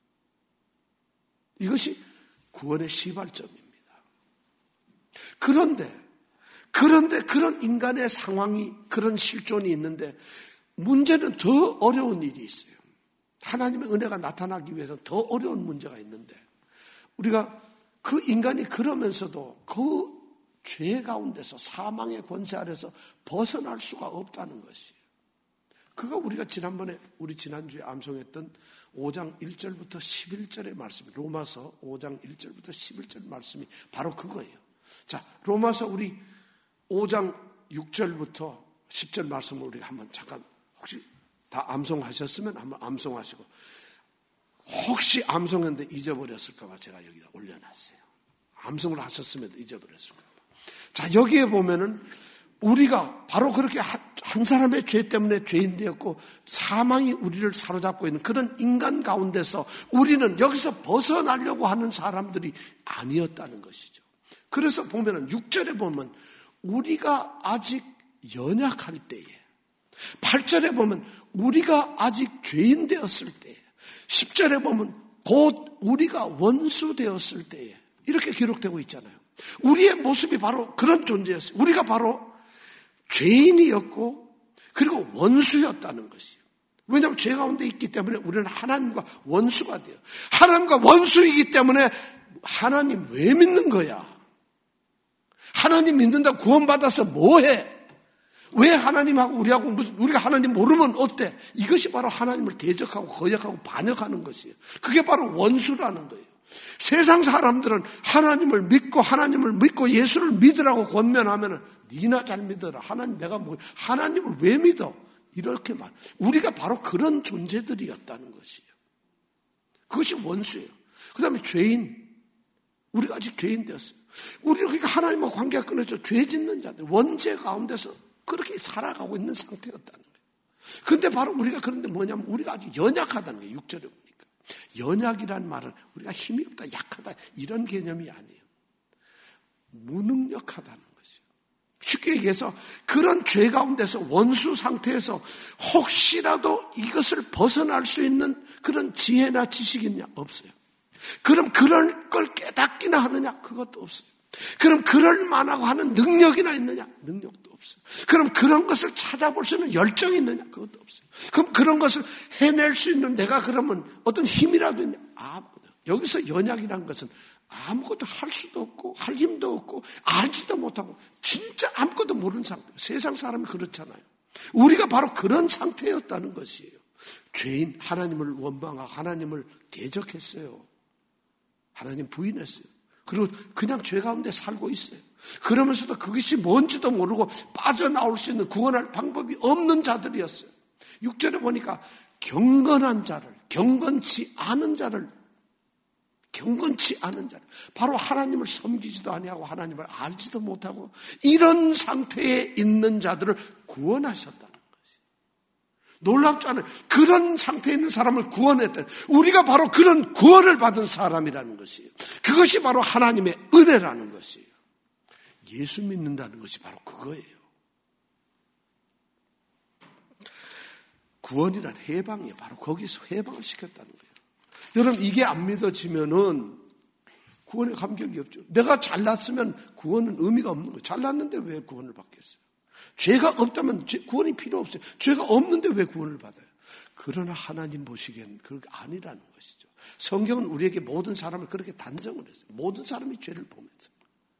이것이 구원의 시발점입니다. 그런데 그런데 그런 인간의 상황이 그런 실존이 있는데 문제는 더 어려운 일이 있어요. 하나님의 은혜가 나타나기 위해서 더 어려운 문제가 있는데 우리가 그 인간이 그러면서도 그 죄 가운데서 사망의 권세 아래서 벗어날 수가 없다는 것이에요. 그거 우리가 지난번에 우리 지난주에 암송했던 오 장 일 절부터 십일 절의 말씀이 로마서 오 장 일 절부터 십일 절 말씀이 바로 그거예요. 자, 로마서 우리 오 장 육 절부터 십 절 말씀을 우리 한번 잠깐 혹시 다 암송하셨으면 한번 암송하시고 혹시 암송했는데 잊어버렸을까 봐 제가 여기다 올려놨어요. 암송을 하셨으면 잊어버렸을까 봐. 자, 여기에 보면은 우리가 바로 그렇게 한 사람의 죄 때문에 죄인 되었고 사망이 우리를 사로잡고 있는 그런 인간 가운데서 우리는 여기서 벗어나려고 하는 사람들이 아니었다는 것이죠. 그래서 보면은 육 절에 보면 우리가 아직 연약할 때에, 팔 절에 보면 우리가 아직 죄인 되었을 때에, 십 절에 보면 곧 우리가 원수 되었을 때에 이렇게 기록되고 있잖아요. 우리의 모습이 바로 그런 존재였어요. 우리가 바로 죄인이었고 그리고 원수였다는 것이에요. 왜냐하면 죄 가운데 있기 때문에 우리는 하나님과 원수가 돼요. 하나님과 원수이기 때문에 하나님 왜 믿는 거야? 하나님 믿는다고 구원받아서 뭐해? 왜 하나님하고 우리하고 무슨 우리가 하나님 모르면 어때? 이것이 바로 하나님을 대적하고 거역하고 반역하는 것이에요. 그게 바로 원수라는 거예요. 세상 사람들은 하나님을 믿고 하나님을 믿고 예수를 믿으라고 권면하면은 니나 잘 믿어라. 하나님 내가 뭐 하나님을 왜 믿어? 이렇게 말. 우리가 바로 그런 존재들이었다는 것이에요. 그것이 원수예요. 그다음에 죄인. 우리가 아직 죄인 되었어요. 우리는 그러니까 하나님과 관계가 끊어져 죄 짓는 자들, 원죄 가운데서 그렇게 살아가고 있는 상태였다는 거예요. 그런데 바로 우리가 그런데 뭐냐면 우리가 아주 연약하다는 거예요. 육 절에 보니까. 연약이라는 말은 우리가 힘이 없다, 약하다 이런 개념이 아니에요. 무능력하다는 것이에요. 쉽게 얘기해서 그런 죄 가운데서 원수 상태에서 혹시라도 이것을 벗어날 수 있는 그런 지혜나 지식이 있냐? 없어요. 그럼 그럴 걸 깨닫기나 하느냐? 그것도 없어요. 그럼 그럴 만하고 하는 능력이나 있느냐? 능력도 없어요. 그럼 그런 것을 찾아볼 수 있는 열정이 있느냐? 그것도 없어요. 그럼 그런 것을 해낼 수 있는 내가 그러면 어떤 힘이라도 있냐? 아무도. 여기서 연약이라는 것은 아무것도 할 수도 없고 할 힘도 없고 알지도 못하고 진짜 아무것도 모르는 상태. 세상 사람이 그렇잖아요. 우리가 바로 그런 상태였다는 것이에요. 죄인, 하나님을 원망하고 하나님을 대적했어요. 하나님 부인했어요. 그리고 그냥 죄 가운데 살고 있어요. 그러면서도 그것이 뭔지도 모르고 빠져나올 수 있는 구원할 방법이 없는 자들이었어요. 육 절에 보니까 경건한 자를, 경건치 않은 자를, 경건치 않은 자를, 바로 하나님을 섬기지도 아니하고 하나님을 알지도 못하고 이런 상태에 있는 자들을 구원하셨다는 것이에요. 놀랍지 않아요? 그런 상태에 있는 사람을 구원했다. 우리가 바로 그런 구원을 받은 사람이라는 것이에요. 그것이 바로 하나님의 은혜라는 것이에요. 예수 믿는다는 것이 바로 그거예요. 구원이란 해방이에요. 바로 거기서 해방을 시켰다는 거예요. 여러분, 이게 안 믿어지면은 구원에 감격이 없죠. 내가 잘났으면 구원은 의미가 없는 거예요. 잘났는데 왜 구원을 받겠어요? 죄가 없다면 구원이 필요 없어요. 죄가 없는데 왜 구원을 받아요? 그러나 하나님 보시기에는 그게 아니라는 것이죠. 성경은 우리에게 모든 사람을 그렇게 단정을 했어요. 모든 사람이 죄를 보면서.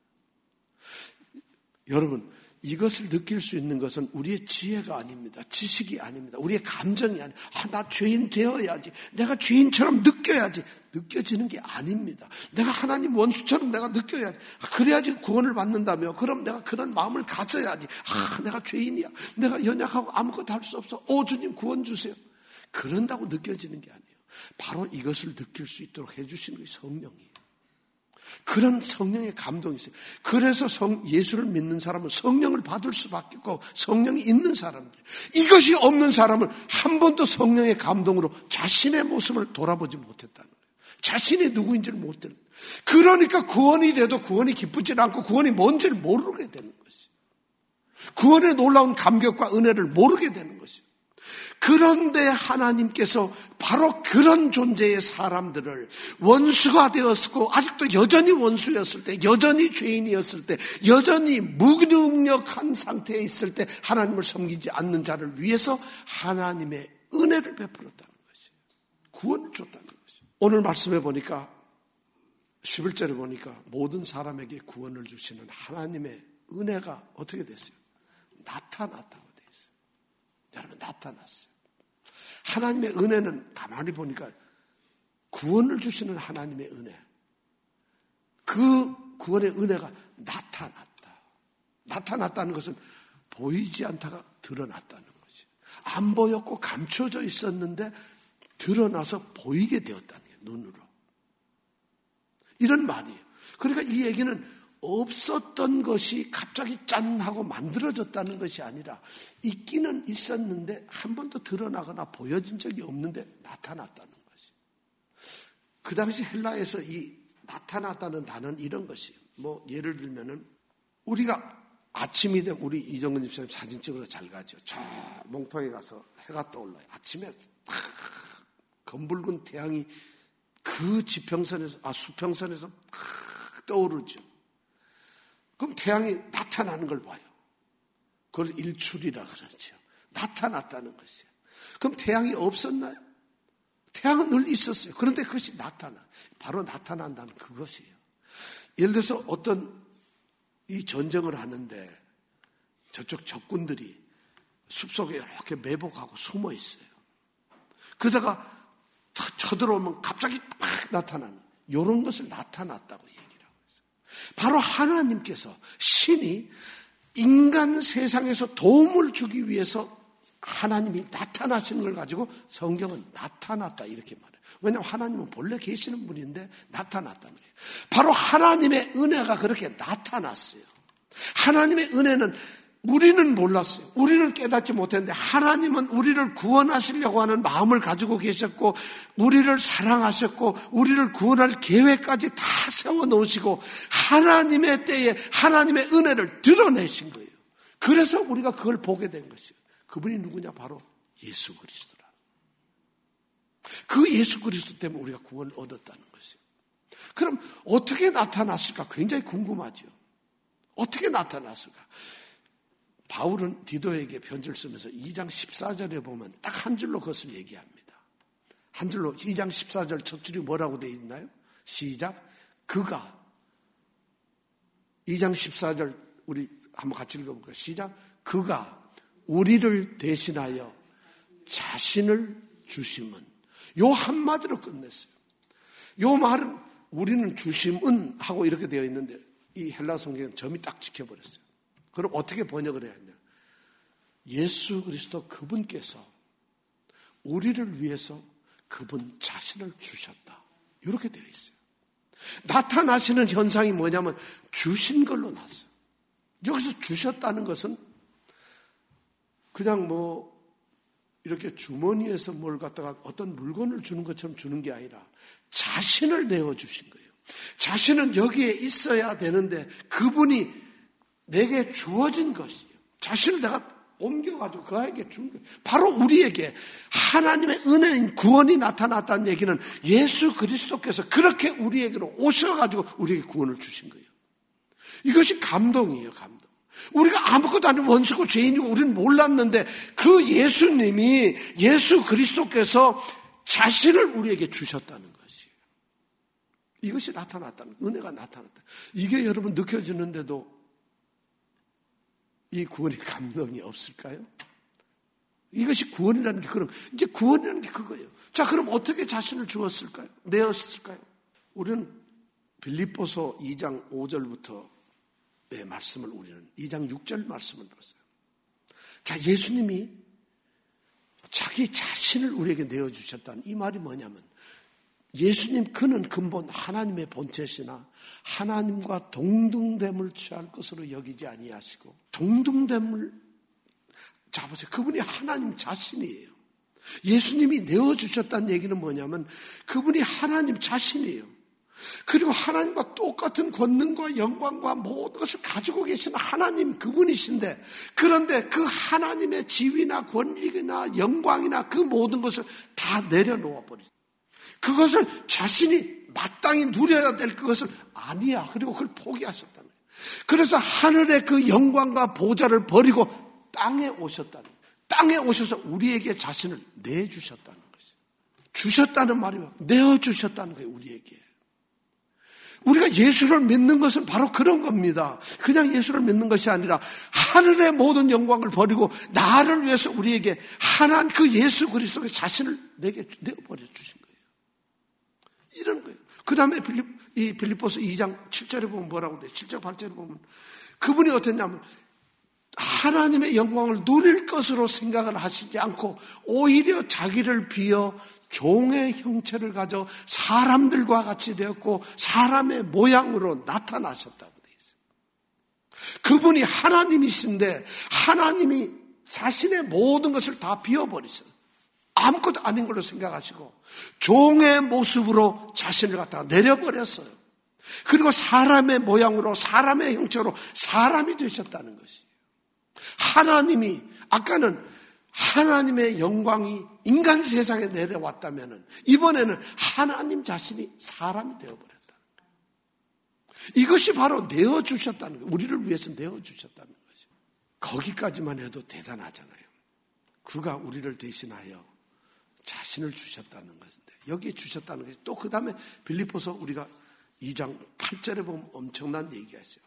여러분, 이것을 느낄 수 있는 것은 우리의 지혜가 아닙니다. 지식이 아닙니다. 우리의 감정이 아닙니다. 아, 나 죄인 되어야지. 내가 죄인처럼 느껴야지. 느껴지는 게 아닙니다. 내가 하나님 원수처럼 내가 느껴야지. 아, 그래야지 구원을 받는다며. 그럼 내가 그런 마음을 가져야지. 아, 내가 죄인이야. 내가 연약하고 아무것도 할 수 없어. 오, 주님 구원 주세요. 그런다고 느껴지는 게 아니에요. 바로 이것을 느낄 수 있도록 해주시는 것이 성령이에요. 그런 성령의 감동이 있어요. 그래서 성, 예수를 믿는 사람은 성령을 받을 수밖에 없고 성령이 있는 사람들. 이것이 없는 사람은 한 번도 성령의 감동으로 자신의 모습을 돌아보지 못했다는 거예요. 자신이 누구인지를 못 듣는 거예요. 그러니까 구원이 돼도 구원이 기쁘지 않고 구원이 뭔지를 모르게 되는 것이에요. 구원의 놀라운 감격과 은혜를 모르게 되는 것이에요. 그런데 하나님께서 바로 그런 존재의 사람들을 원수가 되었고 아직도 여전히 원수였을 때, 여전히 죄인이었을 때, 여전히 무능력한 상태에 있을 때 하나님을 섬기지 않는 자를 위해서 하나님의 은혜를 베풀었다는 것이에요. 구원을 줬다는 것이에요. 오늘 말씀해 보니까 십일 절에 보니까 모든 사람에게 구원을 주시는 하나님의 은혜가 어떻게 됐어요? 나타났다고 돼 있어요. 여러분, 나타났어요. 하나님의 은혜는 가만히 보니까 구원을 주시는 하나님의 은혜. 그 구원의 은혜가 나타났다. 나타났다는 것은 보이지 않다가 드러났다는 거지. 안 보였고 감춰져 있었는데 드러나서 보이게 되었다는 거예요. 눈으로. 이런 말이에요. 그러니까 이 얘기는 없었던 것이 갑자기 짠 하고 만들어졌다는 것이 아니라 있기는 있었는데 한 번도 드러나거나 보여진 적이 없는데 나타났다는 것이. 그 당시 헬라에서 이 나타났다는 단어는 이런 것이에요. 뭐 예를 들면은 우리가 아침이 되면 우리 이정근 집사님 사진 찍으러 잘 가죠. 저 몽통에 가서 해가 떠올라요. 아침에 딱 검붉은 태양이 그 지평선에서 아 수평선에서 딱 떠오르죠. 그럼 태양이 나타나는 걸 봐요. 그걸 일출이라 그러죠. 나타났다는 것이에요. 그럼 태양이 없었나요? 태양은 늘 있었어요. 그런데 그것이 나타나. 바로 나타난다는 그것이에요. 예를 들어서 어떤 이 전쟁을 하는데 저쪽 적군들이 숲속에 이렇게 매복하고 숨어 있어요. 그러다가 탁 쳐들어오면 갑자기 팍 나타나는 이런 것을 나타났다고 얘기해요. 바로 하나님께서 신이 인간 세상에서 도움을 주기 위해서 하나님이 나타나시는 걸 가지고 성경은 나타났다 이렇게 말해요. 왜냐하면 하나님은 본래 계시는 분인데 나타났다는 거예요. 바로 하나님의 은혜가 그렇게 나타났어요. 하나님의 은혜는 우리는 몰랐어요. 우리는 깨닫지 못했는데 하나님은 우리를 구원하시려고 하는 마음을 가지고 계셨고 우리를 사랑하셨고 우리를 구원할 계획까지 다 세워놓으시고 하나님의 때에 하나님의 은혜를 드러내신 거예요. 그래서 우리가 그걸 보게 된 것이에요. 그분이 누구냐? 바로 예수 그리스도라. 그 예수 그리스도 때문에 우리가 구원을 얻었다는 것이에요. 그럼 어떻게 나타났을까? 굉장히 궁금하죠. 어떻게 나타났을까? 바울은 디도에게 편지를 쓰면서 이 장 십사 절에 보면 딱 한 줄로 그것을 얘기합니다. 한 줄로 이 장 십사 절 첫 줄이 뭐라고 되어 있나요? 시작. 그가 이 장 십사 절 우리 한번 같이 읽어볼까요? 시작. 그가 우리를 대신하여 자신을 주심은. 요 한마디로 끝냈어요. 요 말은 우리는 주심은 하고 이렇게 되어 있는데 이 헬라 성경은 점이 딱 지켜버렸어요. 그럼 어떻게 번역을 해야 하냐? 예수 그리스도 그분께서 우리를 위해서 그분 자신을 주셨다. 이렇게 되어 있어요. 나타나시는 현상이 뭐냐면 주신 걸로 나왔어요. 여기서 주셨다는 것은 그냥 뭐 이렇게 주머니에서 뭘 갖다가 어떤 물건을 주는 것처럼 주는 게 아니라 자신을 내어주신 거예요. 자신은 여기에 있어야 되는데 그분이 내게 주어진 것이에요. 자신을 내가 옮겨가지고 그에게 준 거예요. 바로 우리에게 하나님의 은혜인 구원이 나타났다는 얘기는 예수 그리스도께서 그렇게 우리에게로 오셔가지고 우리에게 구원을 주신 거예요. 이것이 감동이에요. 감동. 우리가 아무것도 아닌 원수고 죄인이고 우리는 몰랐는데 그 예수님이 예수 그리스도께서 자신을 우리에게 주셨다는 것이에요. 이것이 나타났다는 은혜가 나타났다. 이게 여러분 느껴지는데도 이 구원의 감동이 없을까요? 이것이 구원이라는 게 그런, 이게 구원이라는 게 그거예요. 자, 그럼 어떻게 자신을 주었을까요? 내었을까요? 우리는 빌립보서 이 장 오 절부터의 말씀을 우리는 이 장 육 절 말씀을 봤어요. 자, 예수님이 자기 자신을 우리에게 내어주셨다는 이 말이 뭐냐면 예수님 그는 근본 하나님의 본체시나 하나님과 동등됨을 취할 것으로 여기지 아니하시고 동등됨을 자 보세요. 그분이 하나님 자신이에요. 예수님이 내어주셨다는 얘기는 뭐냐면 그분이 하나님 자신이에요. 그리고 하나님과 똑같은 권능과 영광과 모든 것을 가지고 계시는 하나님 그분이신데 그런데 그 하나님의 지위나 권력이나 영광이나 그 모든 것을 다 내려놓아 버리죠. 그것을 자신이 마땅히 누려야 될 그것을 아니야. 그리고 그걸 포기하셨다는 거예요. 그래서 하늘의 그 영광과 보좌를 버리고 땅에 오셨다는 거예요. 땅에 오셔서 우리에게 자신을 내주셨다는 것이에요. 주셨다는 말이 내어주셨다는 거예요. 우리에게. 우리가 예수를 믿는 것은 바로 그런 겁니다. 그냥 예수를 믿는 것이 아니라 하늘의 모든 영광을 버리고 나를 위해서 우리에게 하나님 그 예수 그리스도의 자신을 내게 내어버려 주신 거예요. 이런 거예요. 그 다음에 빌립, 이 빌립보서 이 장 칠 절에 보면 뭐라고 돼요? 칠 절 팔 절에 보면 그분이 어땠냐면 하나님의 영광을 누릴 것으로 생각을 하시지 않고 오히려 자기를 비어 종의 형체를 가져 사람들과 같이 되었고 사람의 모양으로 나타나셨다고 되어 있어요. 그분이 하나님이신데 하나님이 자신의 모든 것을 다 비워버리셨어요. 아무것도 아닌 걸로 생각하시고 종의 모습으로 자신을 갖다가 내려버렸어요. 그리고 사람의 모양으로 사람의 형체로 사람이 되셨다는 것이에요. 하나님이 아까는 하나님의 영광이 인간 세상에 내려왔다면 이번에는 하나님 자신이 사람이 되어버렸다는 거예요. 이것이 바로 내어주셨다는 거예요. 우리를 위해서 내어주셨다는 거죠. 거기까지만 해도 대단하잖아요. 그가 우리를 대신하여 자신을 주셨다는 것인데 여기에 주셨다는 것이 또 그 다음에 빌립보서 우리가 이 장 팔 절에 보면 엄청난 얘기가 있어요.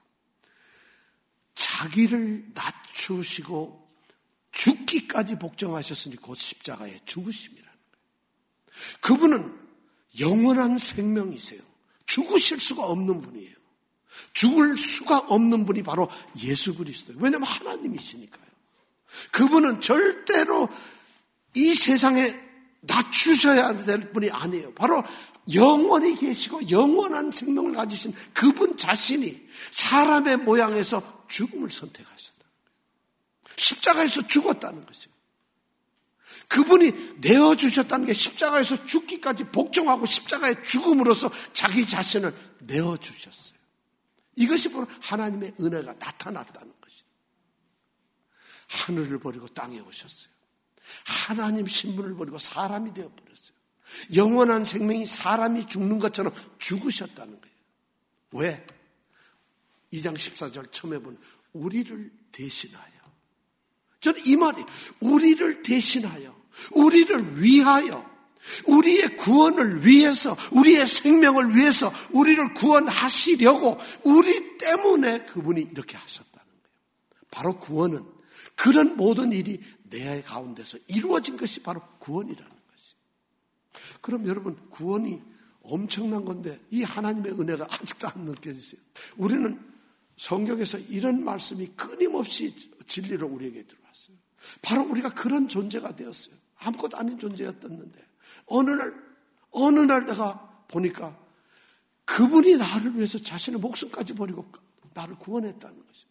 자기를 낮추시고 죽기까지 복종하셨으니 곧 십자가에 죽으심이라는 거예요. 그분은 영원한 생명이세요. 죽으실 수가 없는 분이에요. 죽을 수가 없는 분이 바로 예수 그리스도예요. 왜냐하면 하나님이시니까요. 그분은 절대로 이 세상에 낮추셔야 될 분이 아니에요. 바로 영원히 계시고 영원한 생명을 가지신 그분 자신이 사람의 모양에서 죽음을 선택하셨다. 십자가에서 죽었다는 것이죠. 그분이 내어주셨다는 게 십자가에서 죽기까지 복종하고 십자가의 죽음으로써 자기 자신을 내어주셨어요. 이것이 바로 하나님의 은혜가 나타났다는 것이죠. 하늘을 버리고 땅에 오셨어요. 하나님 신분을 버리고 사람이 되어버렸어요. 영원한 생명이 사람이 죽는 것처럼 죽으셨다는 거예요. 왜? 이 장 십사 절 처음에 본 우리를 대신하여. 저는 이 말이 우리를 대신하여, 우리를 위하여, 우리의 구원을 위해서, 우리의 생명을 위해서 우리를 구원하시려고 우리 때문에 그분이 이렇게 하셨다는 거예요. 바로 구원은 그런 모든 일이 내 가운데서 이루어진 것이 바로 구원이라는 것이에요. 그럼 여러분, 구원이 엄청난 건데 이 하나님의 은혜가 아직도 안 느껴지세요? 우리는 성경에서 이런 말씀이 끊임없이 진리로 우리에게 들어왔어요. 바로 우리가 그런 존재가 되었어요. 아무것도 아닌 존재였었는데 어느 날 어느 날 내가 보니까 그분이 나를 위해서 자신의 목숨까지 버리고 나를 구원했다는 것이죠.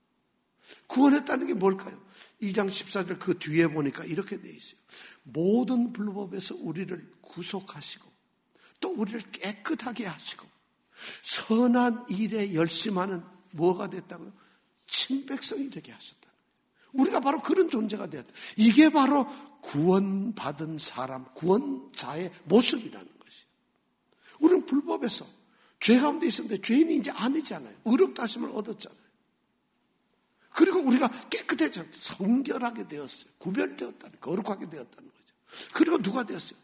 구원했다는 게 뭘까요? 이 장 십사 절 그 뒤에 보니까 이렇게 돼 있어요. 모든 불법에서 우리를 구속하시고 또 우리를 깨끗하게 하시고 선한 일에 열심하는 뭐가 됐다고요? 친백성이 되게 하셨다는 거예요. 우리가 바로 그런 존재가 되었다. 이게 바로 구원받은 사람, 구원자의 모습이라는 것이에요. 우리는 불법에서 죄 가운데 있었는데 죄인이 이제 아니잖아요. 의롭다 하심을 얻었잖아요. 그리고 우리가 깨끗해져 성결하게 되었어요. 구별되었다는, 거룩하게 되었다는 거죠. 그리고 누가 되었어요?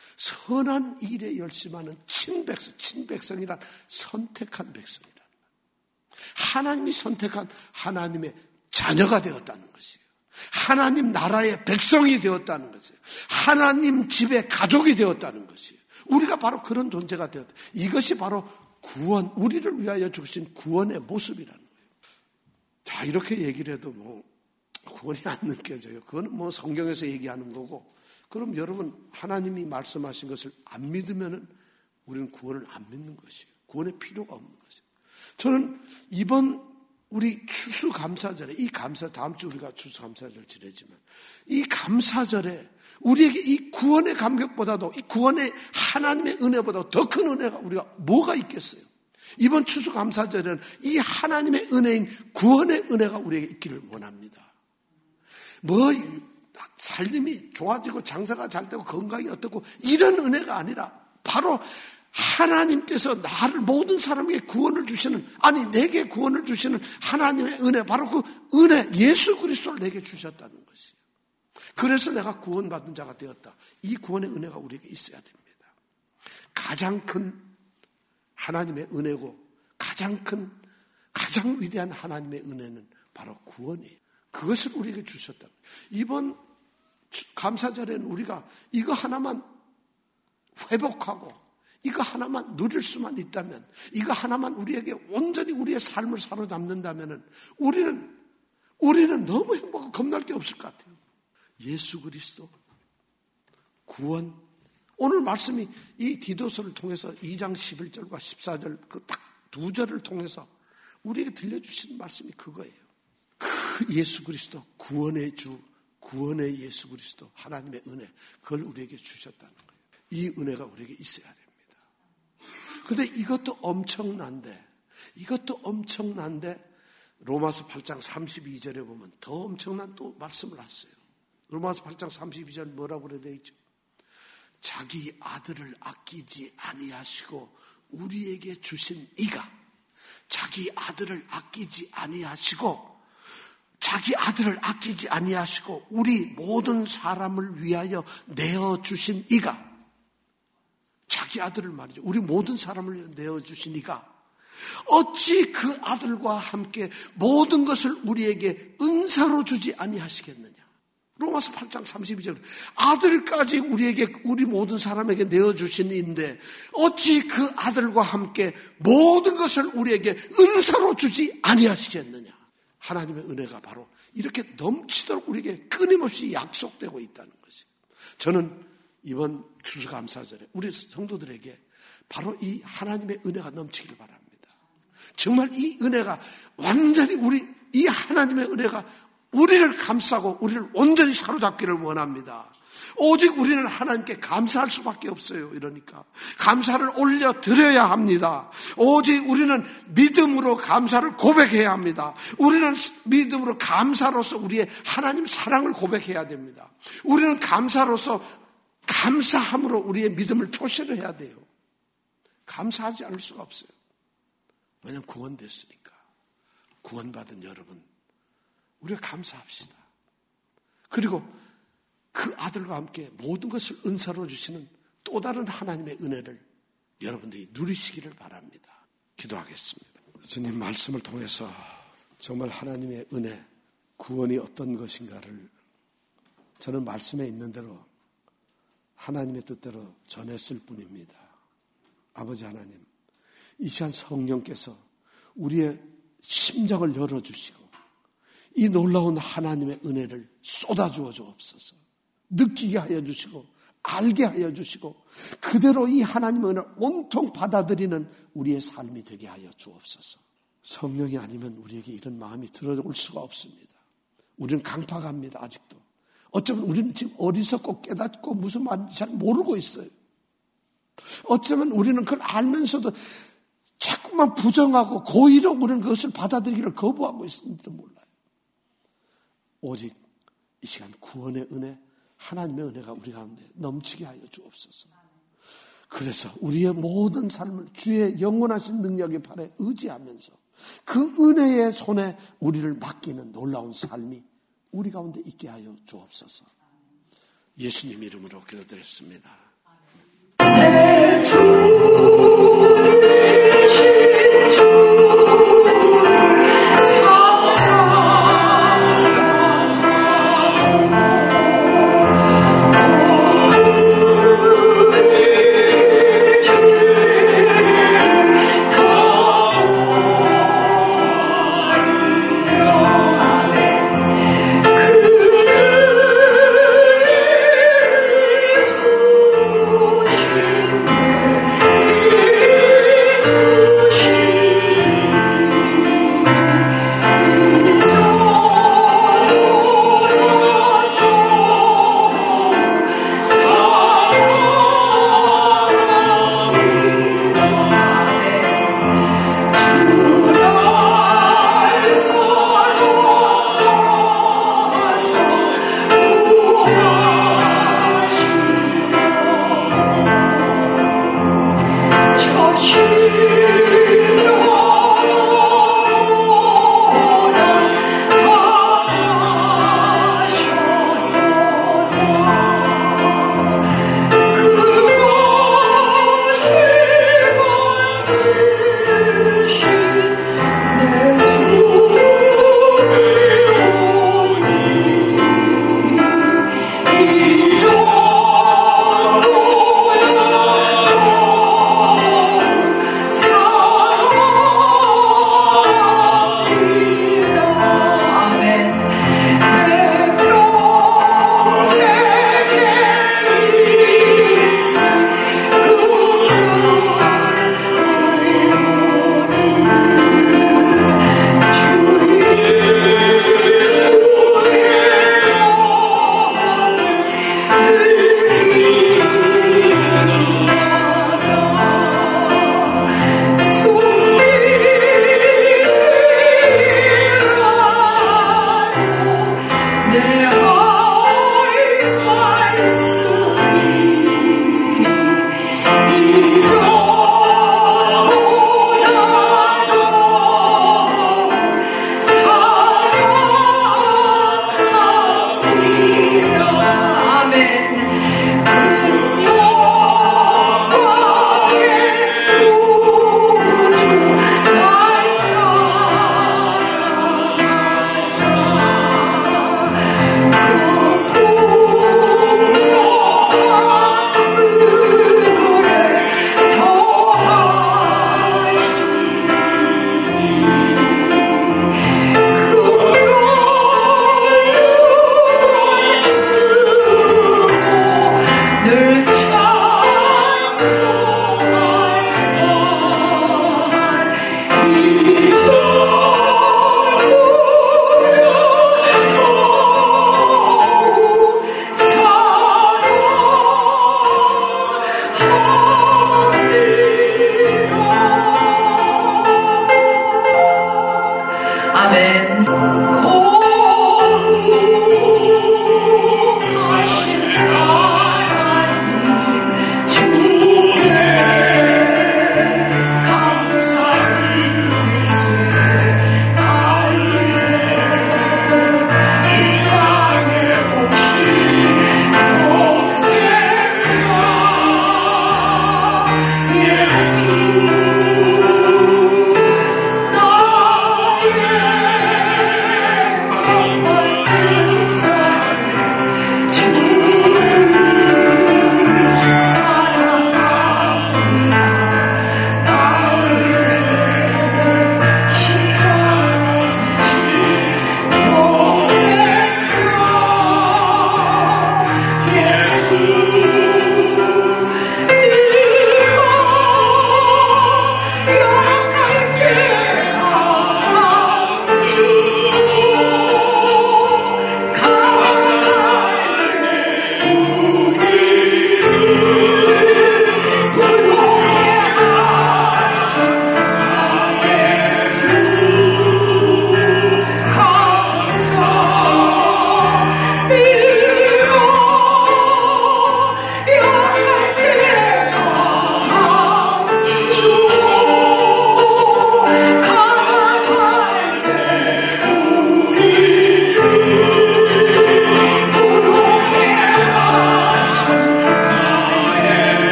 선한 일에 열심하는 친백성, 친백성이란 선택한 백성이라는 거예요. 하나님이 선택한 하나님의 자녀가 되었다는 것이에요. 하나님 나라의 백성이 되었다는 것이에요. 하나님 집의 가족이 되었다는 것이에요. 우리가 바로 그런 존재가 되었다. 이것이 바로 구원, 우리를 위하여 주신 구원의 모습이라는 거예요. 자, 이렇게 얘기를 해도 뭐 구원이 안 느껴져요. 그건 뭐 성경에서 얘기하는 거고. 그럼 여러분, 하나님이 말씀하신 것을 안 믿으면은 우리는 구원을 안 믿는 것이에요. 구원의 필요가 없는 것이에요. 저는 이번 우리 추수감사절에, 이 감사, 다음 주 우리가 추수감사절 지내지만 이 감사절에 우리에게 이 구원의 감격보다도 이 구원의 하나님의 은혜보다 더 큰 은혜가 우리가 뭐가 있겠어요? 이번 추수감사절에는 이 하나님의 은혜인 구원의 은혜가 우리에게 있기를 원합니다. 뭐 삶이 좋아지고 장사가 잘 되고 건강이 어떻고 이런 은혜가 아니라 바로 하나님께서 나를 모든 사람에게 구원을 주시는, 아니 내게 구원을 주시는 하나님의 은혜, 바로 그 은혜 예수 그리스도를 내게 주셨다는 것이에요. 그래서 내가 구원받은 자가 되었다. 이 구원의 은혜가 우리에게 있어야 됩니다. 가장 큰 하나님의 은혜고 가장 큰 가장 위대한 하나님의 은혜는 바로 구원이에요. 그것을 우리에게 주셨다. 이번 감사절에는 우리가 이거 하나만 회복하고 이거 하나만 누릴 수만 있다면, 이거 하나만 우리에게 온전히 우리의 삶을 사로잡는다면 우리는 우리는 너무 행복하고 겁날 게 없을 것 같아요. 예수 그리스도 구원, 오늘 말씀이 이 디도서를 통해서 이 장 십일 절과 십사 절 그 딱 두 절을 통해서 우리에게 들려주시는 말씀이 그거예요. 그 예수 그리스도 구원의 주, 구원의 예수 그리스도 하나님의 은혜, 그걸 우리에게 주셨다는 거예요. 이 은혜가 우리에게 있어야 됩니다. 그런데 이것도 엄청난데 이것도 엄청난데 로마서 팔 장 삼십이 절에 보면 더 엄청난 또 말씀을 하셨어요. 로마서 팔 장 삼십이 절 뭐라고 그래 되어 있죠? 자기 아들을 아끼지 아니하시고 우리에게 주신 이가, 자기 아들을 아끼지 아니하시고 자기 아들을 아끼지 아니하시고 우리 모든 사람을 위하여 내어주신 이가, 자기 아들을 말이죠. 우리 모든 사람을 내어주신 이가 어찌 그 아들과 함께 모든 것을 우리에게 은사로 주지 아니하시겠느냐. 로마서 팔 장 삼십이 절 아들까지 우리에게, 우리 모든 사람에게 내어주신 이인데 어찌 그 아들과 함께 모든 것을 우리에게 은사로 주지 아니하시겠느냐. 하나님의 은혜가 바로 이렇게 넘치도록 우리에게 끊임없이 약속되고 있다는 것이에요. 저는 이번 추수감사절에 우리 성도들에게 바로 이 하나님의 은혜가 넘치기를 바랍니다. 정말 이 은혜가 완전히 우리, 이 하나님의 은혜가 우리를 감싸고 우리를 온전히 사로잡기를 원합니다. 오직 우리는 하나님께 감사할 수밖에 없어요. 이러니까 감사를 올려드려야 합니다. 오직 우리는 믿음으로 감사를 고백해야 합니다. 우리는 믿음으로 감사로서 우리의 하나님 사랑을 고백해야 됩니다. 우리는 감사로서 감사함으로 우리의 믿음을 표시를 해야 돼요. 감사하지 않을 수가 없어요. 왜냐하면 구원됐으니까. 구원받은 여러분, 우리가 감사합시다. 그리고 그 아들과 함께 모든 것을 은사로 주시는 또 다른 하나님의 은혜를 여러분들이 누리시기를 바랍니다. 기도하겠습니다. 주님 말씀을 통해서 정말 하나님의 은혜, 구원이 어떤 것인가를 저는 말씀에 있는 대로 하나님의 뜻대로 전했을 뿐입니다. 아버지 하나님, 이 시간 성령께서 우리의 심장을 열어주시고 이 놀라운 하나님의 은혜를 쏟아주어 주옵소서. 느끼게 하여 주시고 알게 하여 주시고 그대로 이 하나님의 은혜를 온통 받아들이는 우리의 삶이 되게 하여 주옵소서. 성령이 아니면 우리에게 이런 마음이 들어올 수가 없습니다. 우리는 강팍합니다. 아직도. 어쩌면 우리는 지금 어리석고 깨닫고 무슨 말인지 잘 모르고 있어요. 어쩌면 우리는 그걸 알면서도 자꾸만 부정하고 고의로 우리는 그것을 받아들이기를 거부하고 있는지도 몰라요. 오직 이 시간 구원의 은혜, 하나님의 은혜가 우리 가운데 넘치게 하여 주옵소서. 그래서 우리의 모든 삶을 주의 영원하신 능력의 팔에 의지하면서 그 은혜의 손에 우리를 맡기는 놀라운 삶이 우리 가운데 있게 하여 주옵소서. 예수님 이름으로 기도드렸습니다. 내 주 되신 주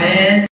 아멘.